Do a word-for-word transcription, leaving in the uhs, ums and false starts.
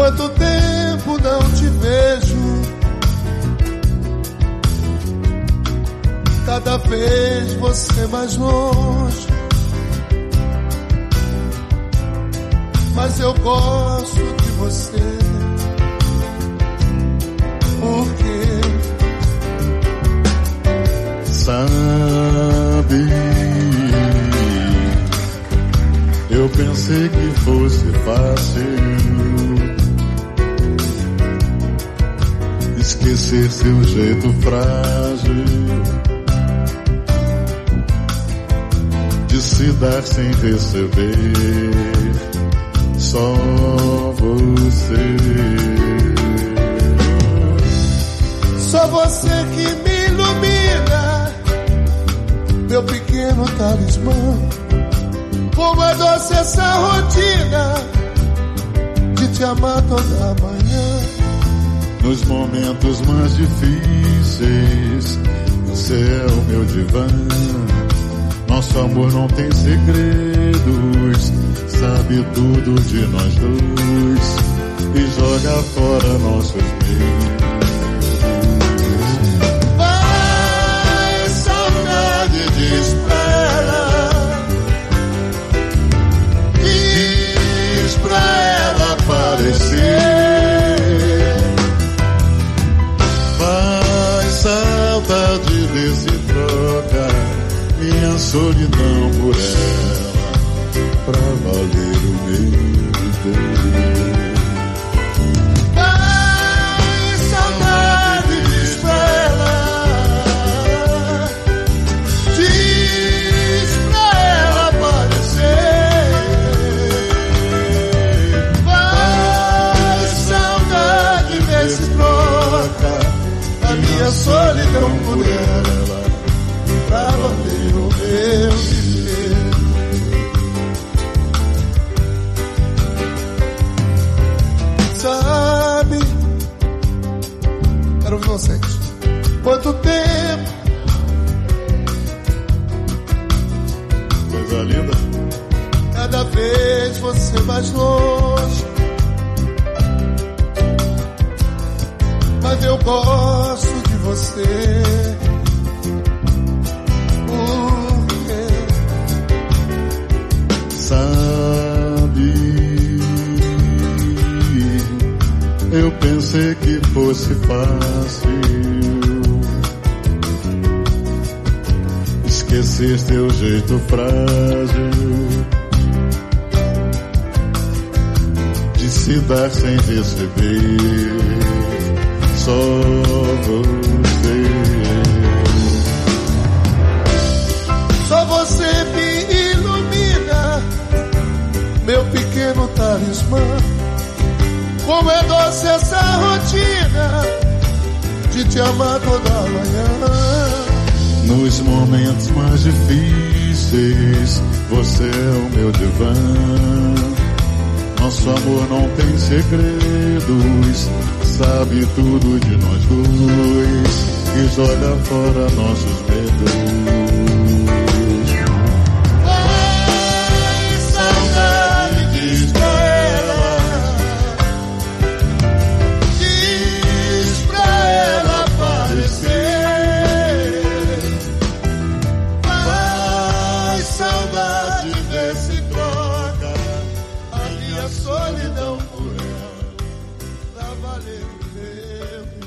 Quanto tempo não te vejo, cada vez você mais longe. Mas eu gosto de você, porque sabe, eu pensei que fosse fácil esquecer seu jeito frágil de se dar sem receber. Só você, só você que me ilumina, meu pequeno talismã. Como é doce essa rotina de te amar toda manhã. Nos momentos mais difíceis, você é o meu divã. Nosso amor não tem segredos, sabe tudo de nós dois e joga fora nossos medos. Vai, saudade, espera, diz pra ela aparecer. Vai, saudade, vê se troca minha solidão por ela, pra valer o meu viver. Vai, saudade, diz pra ela, diz pra ela aparecer. Vai, saudade, vê se troca a minha solidão por ela, pra valer o meu viver. Sabe, quero ouvir vocês. Quanto tempo, Coisa linda. cada vez você mais longe. Mas eu gosto de você, porque sabe, eu pensei que fosse fácil esquecer teu jeito frágil de se dar sem receber. Só você, só você me ilumina, meu pequeno talismã. Como é doce essa rotina de te amar toda manhã. nos momentos mais difíceis, você é o meu divã. Nosso amor não tem segredos, sabe tudo de nós dois e joga fora nossos medos. Ai, saudade, diz pra ela, diz pra ela aparecer. Ai, saudade, vê se troca a minha solidão por ela, pra valer o meu.